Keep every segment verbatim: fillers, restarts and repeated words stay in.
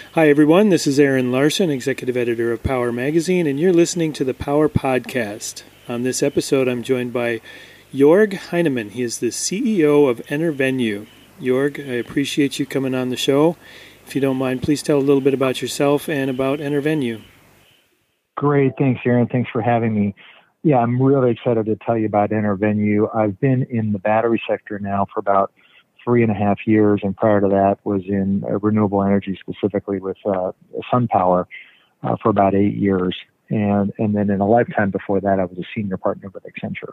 Hi, everyone. This is Aaron Larson, executive editor of Power Magazine, and you're listening to the Power Podcast. On this episode, I'm joined by Jorg Heinemann. He is the C E O of EnerVenue. Jorg, I appreciate you coming on the show. If you don't mind, please tell a little bit about yourself and about EnerVenue. Great. Thanks, Aaron. Thanks for having me. Yeah, I'm really excited to tell you about EnerVenue. I've been in the battery sector now for about three and a half years, and prior to that was in uh, renewable energy, specifically with uh, SunPower, uh, for about eight years. And and then in a lifetime before that, I was a senior partner with Accenture.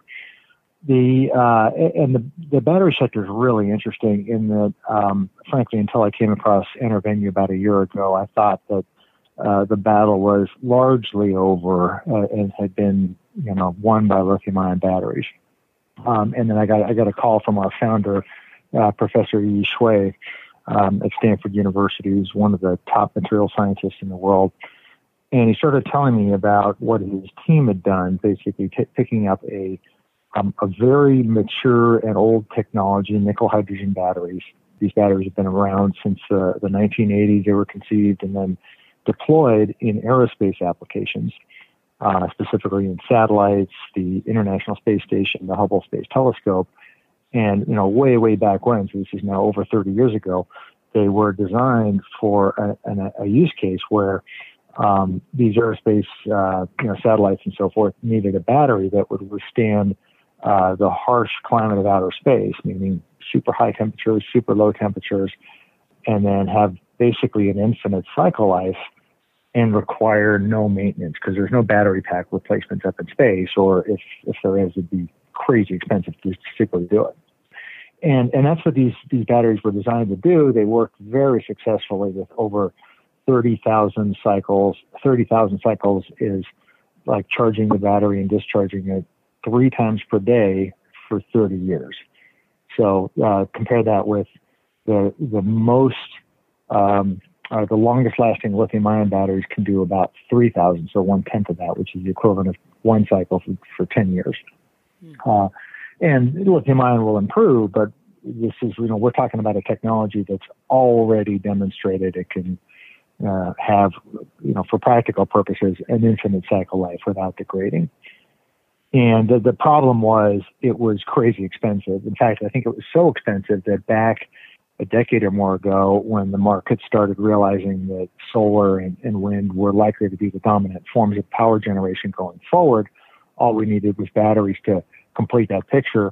The uh, and the the battery sector is really interesting in that, um, frankly, until I came across EnerVenue about a year ago, I thought that uh, the battle was largely over uh, and had been, you know, won by lithium-ion batteries. Um, and then I got I got a call from our founder, Uh, Professor Yi Shui um, at Stanford University, who's one of the top material scientists in the world. And he started telling me about what his team had done, basically t- picking up a um, a very mature and old technology, nickel hydrogen batteries. These batteries have been around since uh, the nineteen eighties. They were conceived and then deployed in aerospace applications, uh, specifically in satellites, the International Space Station, the Hubble Space Telescope. And, you know, way, way back when, so this is now over thirty years ago, they were designed for a, a, a use case where um, these aerospace, uh, you know, satellites and so forth needed a battery that would withstand uh, the harsh climate of outer space, meaning super high temperatures, super low temperatures, and then have basically an infinite cycle life and require no maintenance because there's no battery pack replacements up in space, or if, if there is, it'd be crazy expensive to particularly do it. And and that's what these, these batteries were designed to do. They worked very successfully with over thirty thousand cycles. thirty thousand cycles is like charging the battery and discharging it three times per day for thirty years. So uh, compare that with the the most, um, uh, the longest lasting lithium ion batteries can do about three thousand, so one tenth of that, which is the equivalent of one cycle for, for ten years. Uh, and lithium ion will improve, but this is, you know, we're talking about a technology that's already demonstrated it can uh, have, you know, for practical purposes, an infinite cycle life without degrading. And the, the problem was it was crazy expensive. In fact, I think it was so expensive that back a decade or more ago, when the market started realizing that solar and, and wind were likely to be the dominant forms of power generation going forward, all we needed was batteries to complete that picture.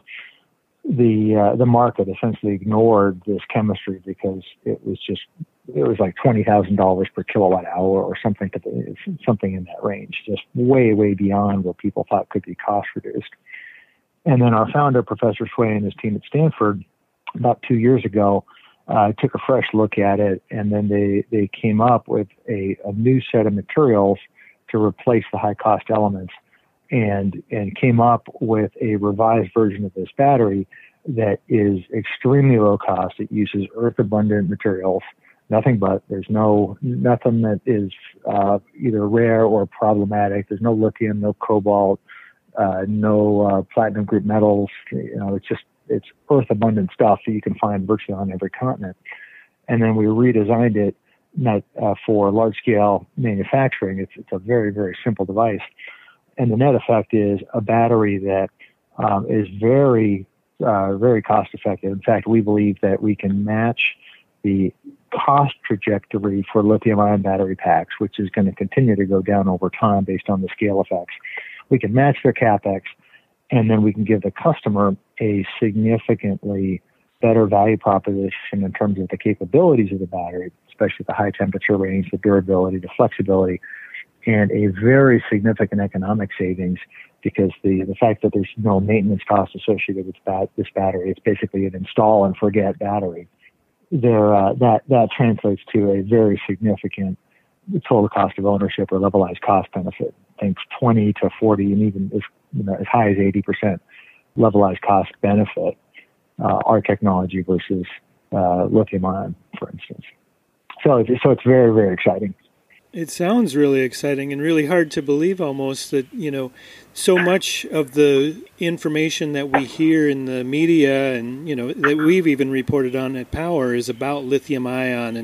The uh, the market essentially ignored this chemistry because it was just it was like twenty thousand dollars per kilowatt hour or something to the, something in that range, just way way beyond what people thought could be cost reduced. And then our founder, Professor Shui, and his team at Stanford, about two years ago, uh, took a fresh look at it, and then they they came up with a, a new set of materials to replace the high cost elements. And, and came up with a revised version of this battery that is extremely low cost. It uses earth abundant materials, nothing but. There's no nothing that is uh, either rare or problematic. There's no lithium, no cobalt, uh, no uh, platinum group metals. You know, it's just it's earth abundant stuff that you can find virtually on every continent. And then we redesigned it not uh, for large scale manufacturing. It's it's a very very simple device. And the net effect is a battery that um, is very, uh, very cost effective. In fact, we believe that we can match the cost trajectory for lithium ion battery packs, which is going to continue to go down over time based on the scale effects. We can match their capex, and then we can give the customer a significantly better value proposition in terms of the capabilities of the battery, especially the high temperature range, the durability, the flexibility, and a very significant economic savings because the, the fact that there's no maintenance cost associated with bat, this battery, it's basically an install and forget battery. There, uh, that, that translates to a very significant total cost of ownership or levelized cost benefit. Think twenty to forty and even as, you know, as high as eighty percent levelized cost benefit, uh, our technology versus uh, lithium ion, for instance. So, it's, so it's very, very exciting. It sounds really exciting and really hard to believe almost that, you know, so much of the information that we hear in the media and, you know, that we've even reported on at Power is about lithium ion and,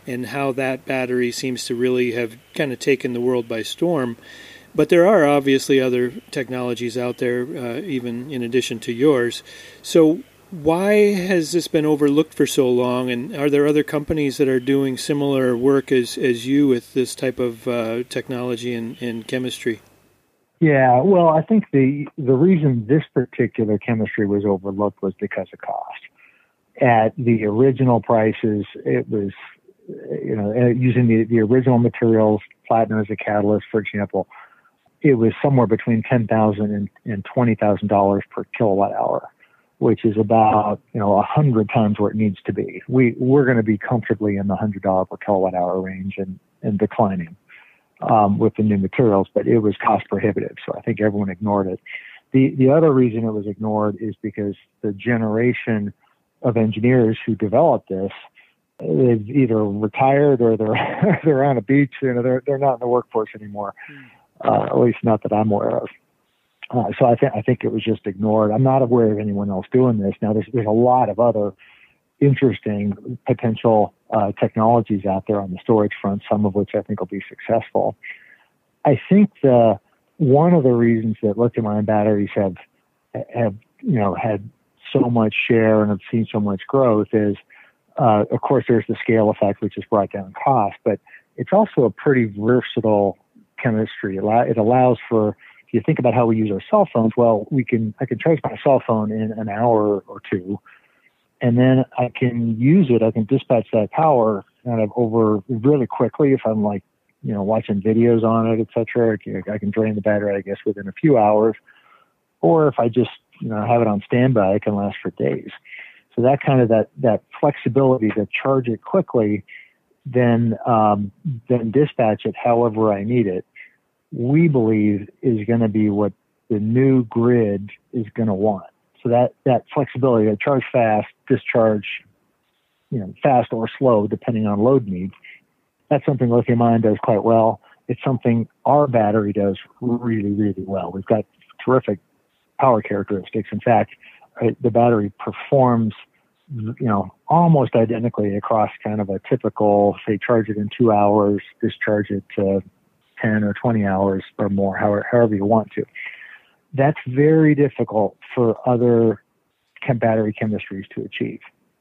and how that battery seems to really have kind of taken the world by storm. But there are obviously other technologies out there, uh, even in addition to yours. So why has this been overlooked for so long? And are there other companies that are doing similar work as, as you with this type of uh, technology and, and chemistry? Yeah, well, I think the the reason this particular chemistry was overlooked was because of cost. At the original prices, it was, you know, using the, the original materials, platinum as a catalyst, for example, it was somewhere between ten thousand dollars and, and twenty thousand dollars per kilowatt hour, which is about, you know, one hundred times where it needs to be. We, we're going to be comfortably in the one hundred dollars per kilowatt hour range and, and declining um, with the new materials, but it was cost prohibitive, so I think everyone ignored it. The, the other reason it was ignored is because the generation of engineers who developed this is either retired or they're they're on a beach, you know, they're they're not in the workforce anymore, uh, at least not that I'm aware of. Uh, so I think I think it was just ignored. I'm not aware of anyone else doing this. Now there's there's a lot of other interesting potential uh, technologies out there on the storage front, some of which I think will be successful. I think the one of the reasons that lithium-ion batteries have have you know had so much share and have seen so much growth is, uh, of course, there's the scale effect, which has brought down cost, but it's also a pretty versatile chemistry. It allows for, if you think about how we use our cell phones, well, we can I can charge my cell phone in an hour or two, and then I can use it. I can dispatch that power kind of over really quickly if I'm like, you know, watching videos on it, et cetera. I can drain the battery, I guess, within a few hours. Or if I just, you know, have it on standby, it can last for days. So that kind of that, that flexibility to charge it quickly, then um, then dispatch it however I need it, we believe is going to be what the new grid is going to want. So that, that flexibility to charge fast, discharge, you know, fast or slow, depending on load needs, that's something lithium-ion does quite well. It's something our battery does really, really well. We've got terrific power characteristics. In fact, right, the battery performs, you know, almost identically across kind of a typical, say, charge it in two hours, discharge it to ten or twenty hours or more, however, however you want to. That's very difficult for other chem- battery chemistries to achieve.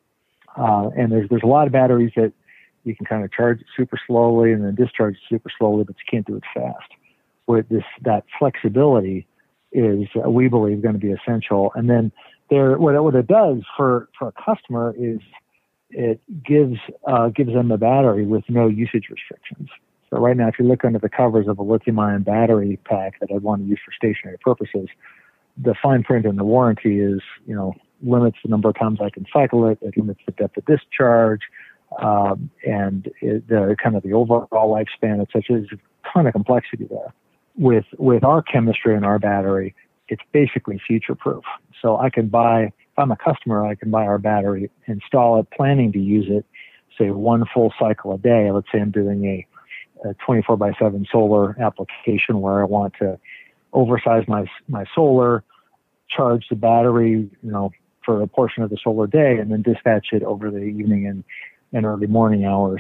Uh, and there's there's a lot of batteries that you can kind of charge it super slowly and then discharge it super slowly, but you can't do it fast. With this, that flexibility is, uh, we believe, going to be essential. And then there, what it, what it does for, for a customer is it gives uh, gives them a battery with no usage restrictions. So right now, if you look under the covers of a lithium-ion battery pack that I'd want to use for stationary purposes, the fine print in the warranty is, you know, limits the number of times I can cycle it, it limits the depth of discharge, um, and it, the kind of the overall lifespan, et cetera. There's a ton of complexity there. With with our chemistry and our battery, it's basically future-proof. So I can buy, if I'm a customer, I can buy our battery, install it, planning to use it, say one full cycle a day. Let's say I'm doing a, a twenty-four by seven solar application where I want to oversize my my solar, charge the battery, you know, for a portion of the solar day, and then dispatch it over the evening and, and early morning hours.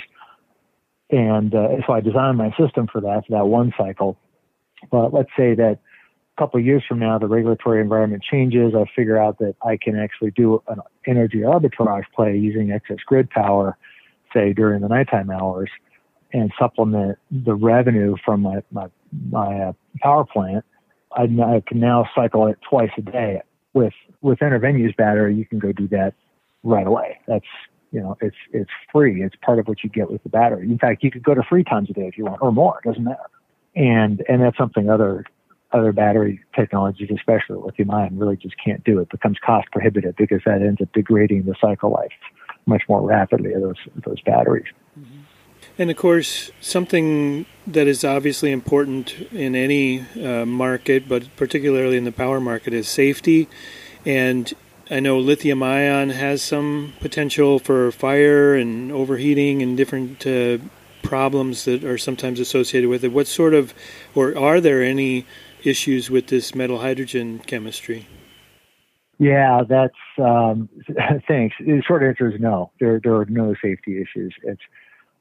And uh, so I designed my system for that, for that one cycle. But let's say that a couple of years from now, the regulatory environment changes. I figure out that I can actually do an energy arbitrage play using excess grid power, say during the nighttime hours, and supplement the revenue from my my, my uh, power plant. I, I can now cycle it twice a day. With with EnerVenue's battery, you can go do that right away. That's, you know, it's it's free. It's part of what you get with the battery. In fact, you could go to three times a day if you want, or more. It doesn't matter. And and that's something other other battery technologies, especially lithium-ion, really just can't do. It becomes cost prohibitive because that ends up degrading the cycle life much more rapidly of those those batteries. Mm-hmm. And of course, something that is obviously important in any uh, market, but particularly in the power market, is safety. And I know lithium-ion has some potential for fire and overheating and different uh, problems that are sometimes associated with it. What sort of, or are there any issues with this metal hydrogen chemistry? Yeah, that's, um, thanks. The short answer is no. There, there are no safety issues. It's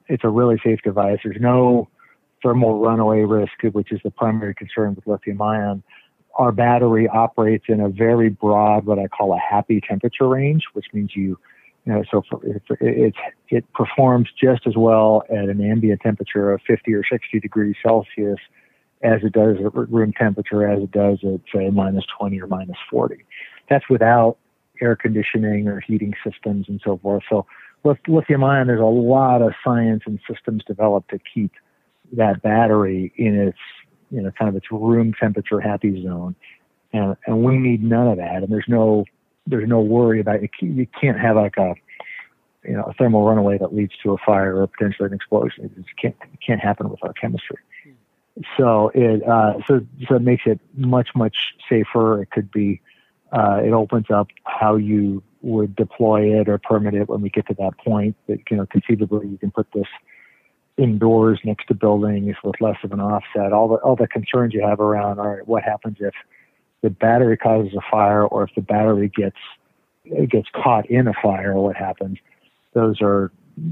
it's a really safe device. There's no thermal runaway risk, which is the primary concern with lithium ion. Our battery operates in a very broad, what I call a happy temperature range, which means you, you know, so for, it, it, it performs just as well at an ambient temperature of fifty or sixty degrees Celsius as it does at room temperature, as it does at, say, minus twenty or minus forty. That's without air conditioning or heating systems and so forth. So with lithium ion, there's a lot of science and systems developed to keep that battery in its, you know, kind of its room temperature happy zone. And, and we need none of that. And there's no, there's no worry about it. You can't have like a, you know, a thermal runaway that leads to a fire or potentially an explosion. It just can't, it can't happen with our chemistry. So it, uh, so, so it makes it much, much safer. It could be, uh, it opens up how you would deploy it or permit it when we get to that point. That, you know, conceivably you can put this indoors next to buildings with less of an offset. All the, all the concerns you have around, all right, what happens if the battery causes a fire, or if the battery gets, it gets caught in a fire, or what happens? Those are,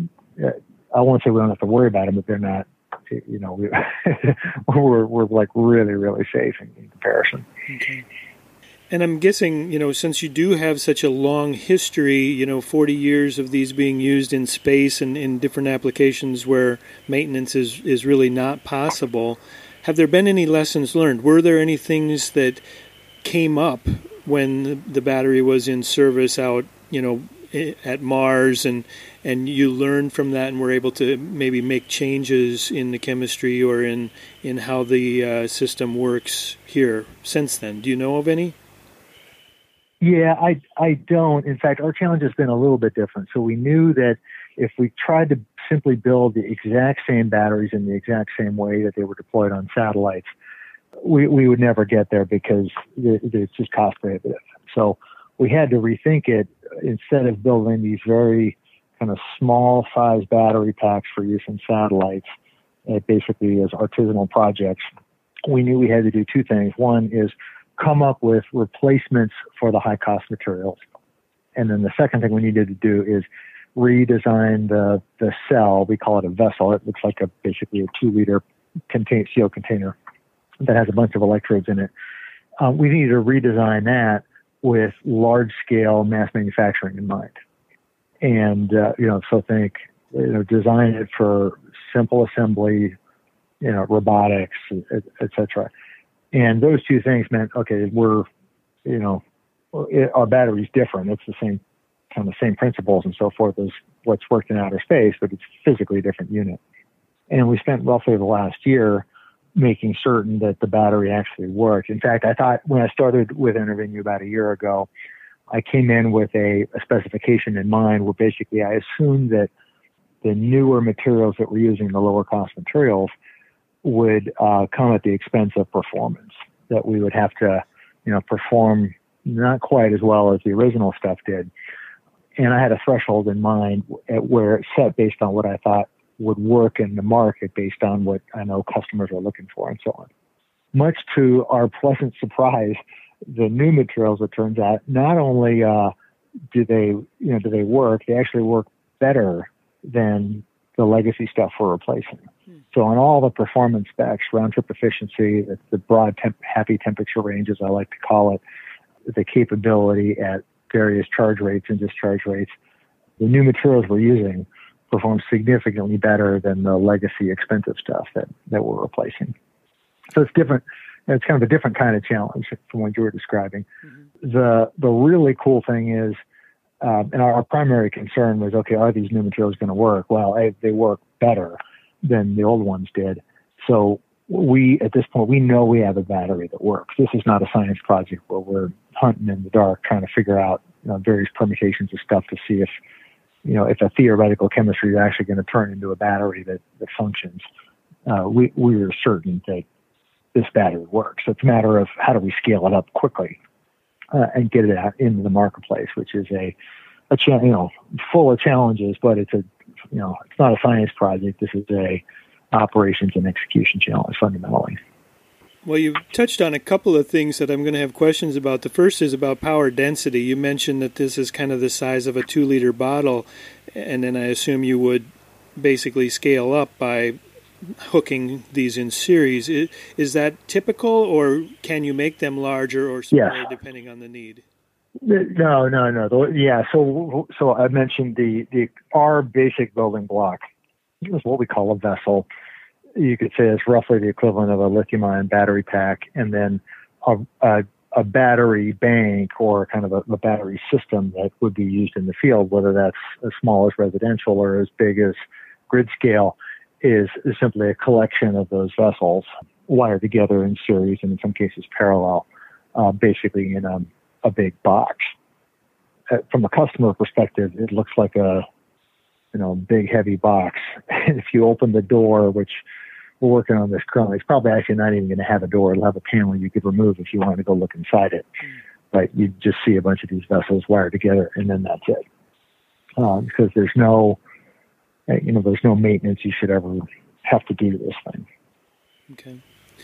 I won't say we don't have to worry about them, but they're not, you know, we, we're, we're like really, really safe in, in comparison. Okay. And I'm guessing, you know, since you do have such a long history, you know, forty years of these being used in space and in different applications where maintenance is, is really not possible, have there been any lessons learned? Were there any things that came up when the, the battery was in service out, you know, at Mars, and and you learned from that and were able to maybe make changes in the chemistry or in, in how the uh, system works here since then? Do you know of any? Yeah, I, I don't. In fact, our challenge has been a little bit different. So we knew that if we tried to simply build the exact same batteries in the exact same way that they were deployed on satellites, we, we would never get there because it, it's just cost prohibitive. So we had to rethink it. Instead of building these very kind of small size battery packs for use in satellites, uh, basically as artisanal projects, we knew we had to do two things. One is come up with replacements for the high cost materials. And then the second thing we needed to do is redesign the, the cell. We call it a vessel. It looks like a basically a two liter contain, C O container that has a bunch of electrodes in it. Um, we needed to redesign that with large scale mass manufacturing in mind. And, uh, you know, so think, you know, design it for simple assembly, you know, robotics, et, et cetera. And those two things meant, okay, we're, you know, it, our battery's different. It's the same, kind of the same principles and so forth as what's worked in outer space, but it's physically a different unit. And we spent roughly the last year making certain that the battery actually worked. In fact, I thought when I started with EnerVenue about a year ago, I came in with a, a specification in mind where basically I assumed that the newer materials that we're using, the lower cost materials, would uh, come at the expense of performance, that we would have to, you know, perform not quite as well as the original stuff did. And I had a threshold in mind at where it's set based on what I thought would work in the market based on what I know customers are looking for and so on. Much to our pleasant surprise, the new materials, it turns out, not only uh, do they, you know, do they work, they actually work better than the legacy stuff we're replacing. Hmm. So on all the performance specs, round trip efficiency, the, the broad temp, happy temperature range, as I like to call it, the capability at various charge rates and discharge rates, the new materials we're using perform significantly better than the legacy expensive stuff that, that we're replacing. So it's different. It's kind of a different kind of challenge from what you were describing. Mm-hmm. The the really cool thing is, um, and our, our primary concern was, okay, are these new materials going to work? Well, I, they work better than the old ones did. So we, at this point, we know we have a battery that works. This is not a science project where we're hunting in the dark trying to figure out, you know, various permutations of stuff to see if, you know, if a theoretical chemistry is actually going to turn into a battery that, that functions. Uh, we, we were certain that this battery works. So it's a matter of how do we scale it up quickly uh, and get it out into the marketplace, which is a, a cha- you know, full of challenges, but it's a, you know, it's not a science project. This is a operations and execution challenge fundamentally. Well, you've touched on a couple of things that I'm going to have questions about. The first is about power density. You mentioned that this is kind of the size of a two-liter bottle, and then I assume you would basically scale up by hooking these in series. Is, is that typical, or can you make them larger or smaller Yes. depending on the need? No, no, no. The- Yeah, so so I mentioned the, the our basic building block is what we call a vessel. You could say it's roughly the equivalent of a lithium-ion battery pack, and then a, a, a battery bank or kind of a, a battery system that would be used in the field, whether that's as small as residential or as big as grid scale, is, is simply a collection of those vessels wired together in series and in some cases parallel, uh, basically in a, a big box. Uh, from a customer perspective, it looks like a you know big heavy box. And if you open the door, which we're working on this currently, it's probably actually not even going to have a door. It'll have a panel you could remove if you wanted to go look inside it. Mm. But you just see a bunch of these vessels wired together, and then that's it. Um, because there's no, you know, there's no maintenance you should ever have to do to this thing. Okay.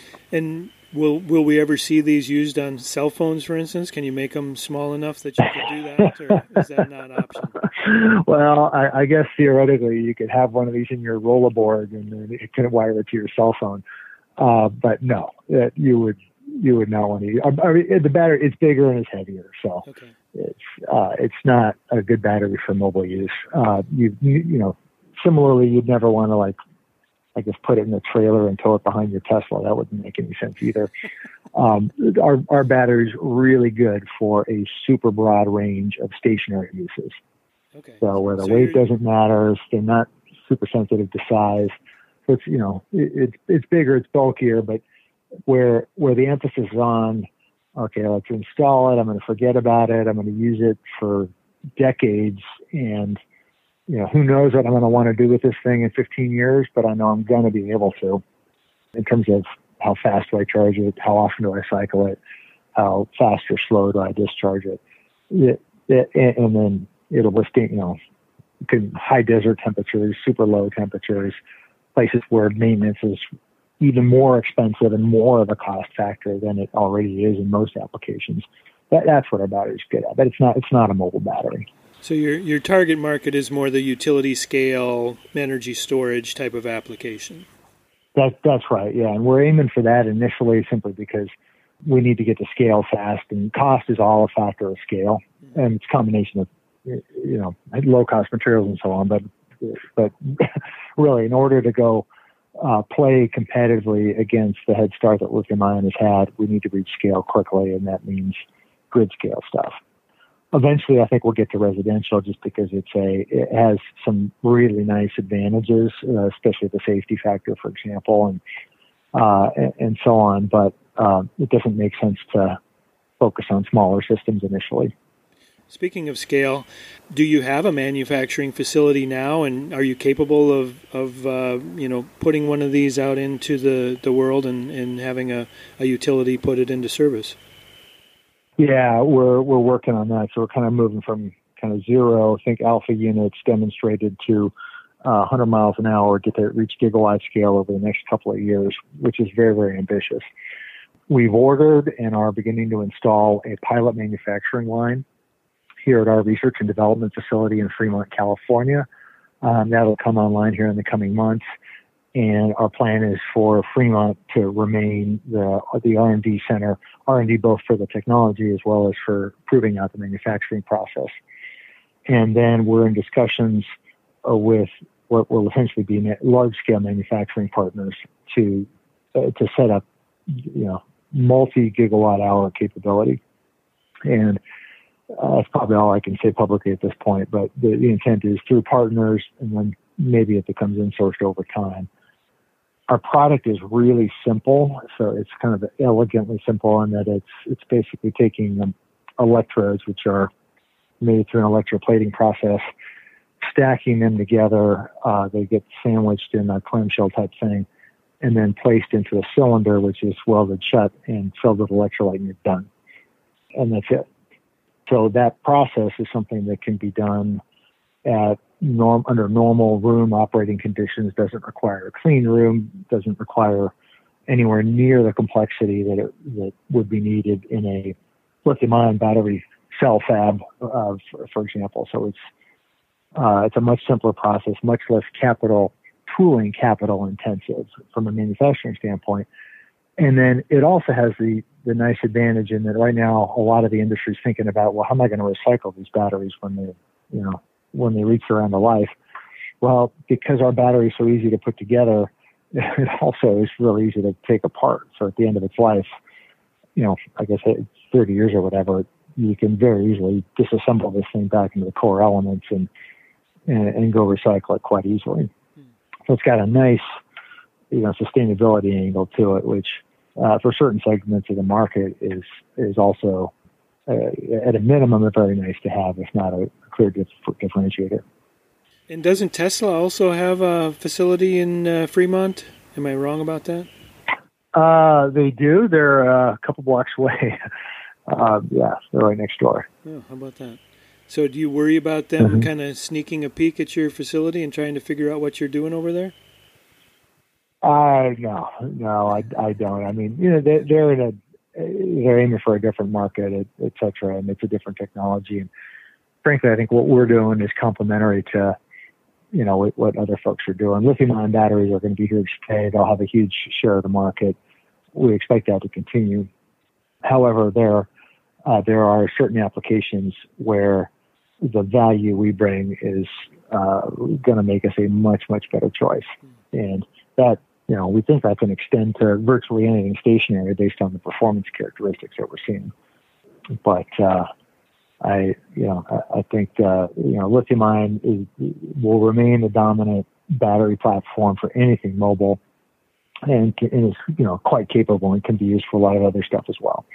And will will we ever see these used on cell phones, for instance? Can you make them small enough that you could do that, or is that not an option? Well, I, I guess theoretically you could have one of these in your rollerboard and then it can wire it to your cell phone. Uh, but no, that you would you would not want to. I mean, the battery it's bigger and it's heavier, so okay. it's uh, it's not a good battery for mobile use. Uh, you, you you know, similarly, you'd never want to like. I guess put it in a trailer and tow it behind your Tesla. That wouldn't make any sense either. Um, our, our battery's really good for a super broad range of stationary uses. Okay. So where the so weight doesn't matter, they're not super sensitive to size. So it's, you know, it, it's, it's bigger, it's bulkier, but where, where the emphasis is on, okay, let's install it. I'm going to forget about it. I'm going to use it for decades, and you know, who knows what I'm going to want to do with this thing in fifteen years, but I know I'm going to be able to in terms of how fast do I charge it, how often do I cycle it, how fast or slow do I discharge it. it, it and then it'll withstand, you know, can high desert temperatures, super low temperatures, places where maintenance is even more expensive and more of a cost factor than it already is in most applications. That, that's what our battery's good at, but it's not, it's not a mobile battery. So your your target market is more the utility scale energy storage type of application. That that's right, yeah, and we're aiming for that initially simply because we need to get to scale fast, and cost is all a factor of scale, mm-hmm. and it's a combination of you know low cost materials and so on. But but really, in order to go uh, play competitively against the head start that lithium-ion has had, we need to reach scale quickly, and that means grid scale stuff. Eventually, I think we'll get to residential just because it's a it has some really nice advantages, uh, especially the safety factor, for example, and uh, and, and so on. But um, it doesn't make sense to focus on smaller systems initially. Speaking of scale, do you have a manufacturing facility now, and are you capable of of uh, you know putting one of these out into the, the world and, and having a, a utility put it into service? Yeah, we're we're working on that. So we're kind of moving from kind of zero, think alpha units demonstrated to uh, one hundred miles an hour, get to reach gigawatt scale over the next couple of years, which is very, very ambitious. We've ordered and are beginning to install a pilot manufacturing line here at our research and development facility in Fremont, California. Um, that'll come online here in the coming months. And our plan is for Fremont to remain the the R and D center, R and D both for the technology as well as for proving out the manufacturing process. And then we're in discussions uh, with what will essentially be large-scale manufacturing partners to uh, to set up, you know, multi-gigawatt-hour capability. And uh, that's probably all I can say publicly at this point. But the, the intent is through partners, and then maybe it becomes insourced over time. Our product is really simple, so it's kind of elegantly simple in that it's it's basically taking um, electrodes, which are made through an electroplating process, stacking them together. Uh, they get sandwiched in a clamshell type thing, and then placed into a cylinder, which is welded shut and filled with electrolyte, and you're done. And that's it. So that process is something that can be done at Norm, under normal room operating conditions, doesn't require a clean room, doesn't require anywhere near the complexity that it, that would be needed in a lithium-ion battery cell fab, uh, for, for example. So it's Uh, it's a much simpler process, much less capital tooling, capital intensive from a manufacturing standpoint. And then it also has the, the nice advantage in that right now, a lot of the industry is thinking about, well, how am I going to recycle these batteries when they, you know, when they reach their end of life? Well, because our battery is so easy to put together, it also is really easy to take apart. So at the end of its life, you know, I guess thirty years or whatever, you can very easily disassemble this thing back into the core elements and, and, and go recycle it quite easily. So it's got a nice, you know, sustainability angle to it, which uh, for certain segments of the market is is also, uh, at a minimum, a very nice to have, if not a clear dif- differentiator. And doesn't Tesla also have a facility in uh, Fremont? Am I wrong about that? Uh, they do. They're uh, a couple blocks away. uh, yeah, they're right next door. Oh, how about that? So do you worry about them Mm-hmm. kind of sneaking a peek at your facility and trying to figure out what you're doing over there? Uh, no, no, I, I don't. I mean, you know, they, they're in a, they're aiming for a different market, et, et cetera, and it's a different technology. And frankly, I think what we're doing is complementary to, you know, what, what other folks are doing. Lithium-ion batteries are going to be here to stay. They'll have a huge share of the market. We expect that to continue. However, there, uh, there are certain applications where the value we bring is uh, going to make us a much, much better choice. And that, you know, we think that can extend to virtually anything stationary based on the performance characteristics that we're seeing. But uh, I, you know, I, I think uh, you know, lithium-ion is, will remain the dominant battery platform for anything mobile, and, and is, you know, quite capable and can be used for a lot of other stuff as well.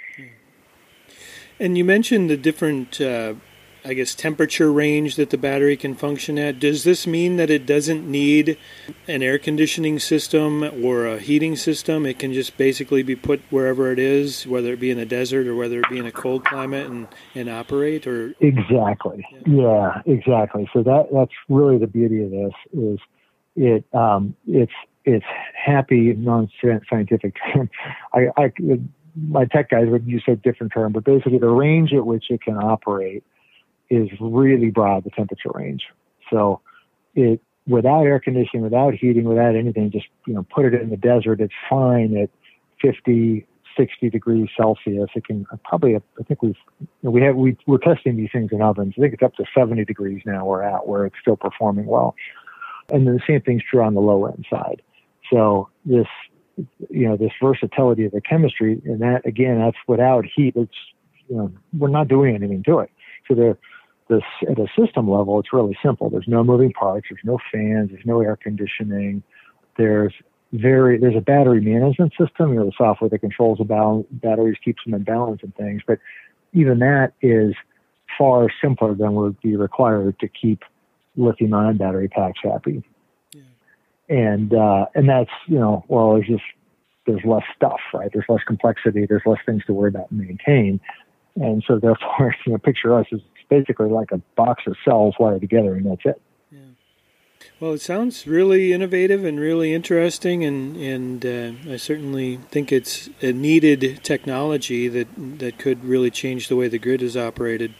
And you mentioned the different, uh, I guess, temperature range that the battery can function at. Does this mean that it doesn't need an air conditioning system or a heating system? It can just basically be put wherever it is, whether it be in a desert or whether it be in a cold climate, and, and operate? Or Exactly. Yeah. Yeah, exactly. So that that's really the beauty of this is it um, it's it's happy non-scientific term. I, I my tech guys would use a different term, but basically the range at which it can operate is really broad, the temperature range. So it, without air conditioning, without heating, without anything, just, you know, put it in the desert, it's fine at fifty, sixty degrees Celsius. It can probably, I think we've, you know, we have, we, we're testing these things in ovens. I think it's up to seventy degrees now we're at, where it's still performing well. And then the same thing's true on the low end side. So this, you know, this versatility of the chemistry, and that, again, that's without heat. It's, you know, we're not doing anything to it. So the, this, at a system level, it's really simple. There's no moving parts. There's no fans. There's no air conditioning. There's very, there's a battery management system, you know, the software that controls the balance, batteries, keeps them in balance and things. But even that is far simpler than would be required to keep lithium-ion battery packs happy. Yeah. And, uh, and that's, you know, well, there's just, there's less stuff, right? There's less complexity. There's less things to worry about and maintain. And so therefore, you know, picture us as basically like a box of cells wired together, and that's it. Yeah. Well, it sounds really innovative and really interesting, and and uh, I certainly think it's a needed technology that that could really change the way the grid is operated.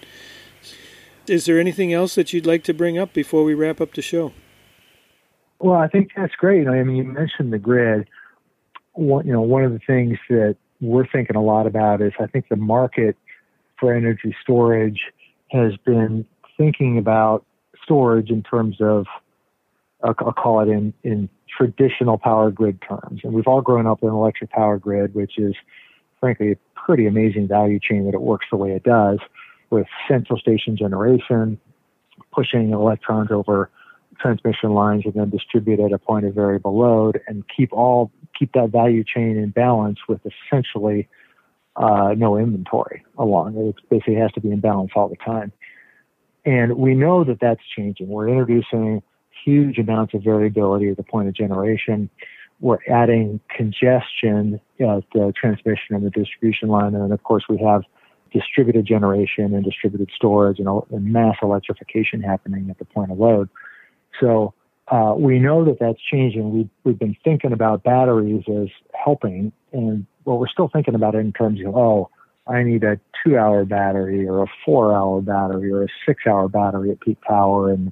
Is there anything else that you'd like to bring up before we wrap up the show? Well, I think that's great. I mean, you mentioned the grid. One, you know, one of the things that we're thinking a lot about is I think the market for energy storage has been thinking about storage in terms of, I'll, I'll call it in, in traditional power grid terms. And we've all grown up in an electric power grid, which is frankly a pretty amazing value chain that it works the way it does, with central station generation, pushing electrons over transmission lines and then distribute at a point of variable load, and keep all keep that value chain in balance with essentially uh, no inventory along. It basically has to be in balance all the time. And we know that that's changing. We're introducing huge amounts of variability at the point of generation. We're adding congestion at the transmission and the distribution line. And then, of course, we have distributed generation and distributed storage and, and mass electrification happening at the point of load. So uh, we know that that's changing. We've, we've been thinking about batteries as helping, and well, we're still thinking about it in terms of, oh, I need a two-hour battery or a four-hour battery or a six-hour battery at peak power, and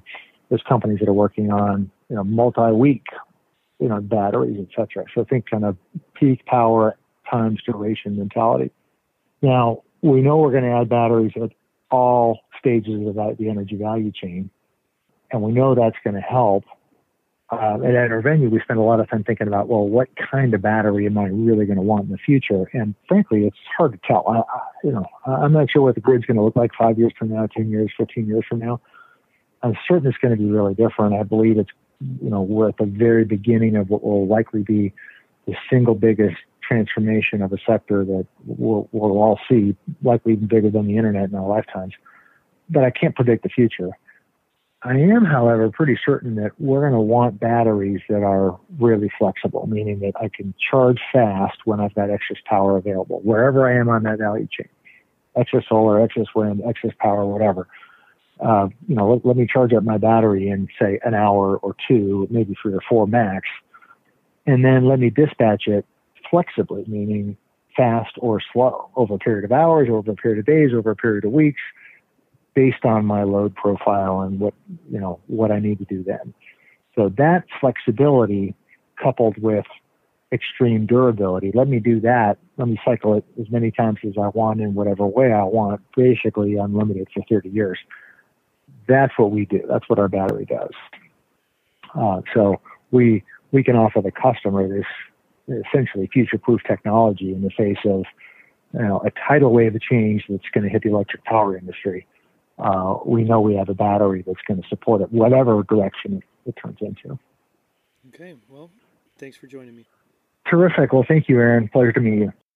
there's companies that are working on, you know, multi-week, you know, batteries, et cetera. So think kind of peak power times duration mentality. Now, we know we're going to add batteries at all stages of the energy value chain, and we know that's going to help. Uh, at EnerVenue, we spend a lot of time thinking about, well, what kind of battery am I really going to want in the future? And frankly, it's hard to tell. I, I, you know, I'm not sure what the grid's going to look like five years from now, ten years, fifteen years from now. I'm certain it's going to be really different. I believe it's, you know, we're at the very beginning of what will likely be the single biggest transformation of a sector that we'll, we'll all see, likely even bigger than the internet in our lifetimes. But I can't predict the future. I am, however, pretty certain that we're going to want batteries that are really flexible, meaning that I can charge fast when I've got excess power available, wherever I am on that value chain. Excess solar, excess wind, excess power, whatever. Uh, you know, let, let me charge up my battery in, say, an hour or two, maybe three or four max, and then let me dispatch it flexibly, meaning fast or slow, over a period of hours, over a period of days, over a period of weeks, based on my load profile and what, you know, what I need to do then. So that flexibility coupled with extreme durability, let me do that. Let me cycle it as many times as I want in whatever way I want, basically unlimited for thirty years. That's what we do. That's what our battery does. Uh, so we, we can offer the customer this essentially future-proof technology in the face of, you know, a tidal wave of change that's going to hit the electric power industry. Uh, we know we have a battery that's going to support it, whatever direction it turns into. Okay, well, thanks for joining me. Terrific. Well, thank you, Aaron. Pleasure to meet you.